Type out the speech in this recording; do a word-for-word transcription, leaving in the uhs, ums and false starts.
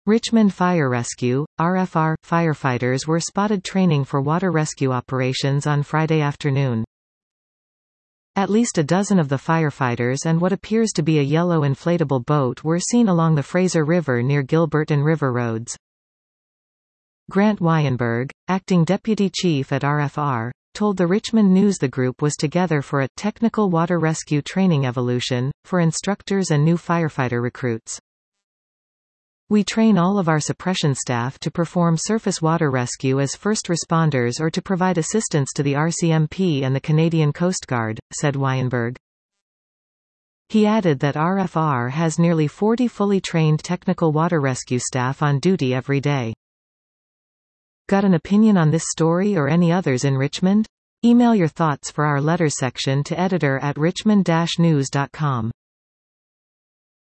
Richmond Fire Rescue, R F R, firefighters were spotted training for water rescue operations on Friday afternoon. At least a dozen of the firefighters and what appears to be a yellow inflatable boat were seen along the Fraser River near Gilbert and River Roads. Grant Wyenberg, acting deputy chief at R F R, told the Richmond News the group was together for a technical water rescue training evolution, for instructors and new firefighter recruits. We train all of our suppression staff to perform surface water rescue as first responders or to provide assistance to the R C M P and the Canadian Coast Guard, said Wyenberg. He added that R F R has nearly forty fully trained technical water rescue staff on duty every day. Got an opinion on this story or any others in Richmond? Email your thoughts for our letters section to editor at richmond dash news dot com.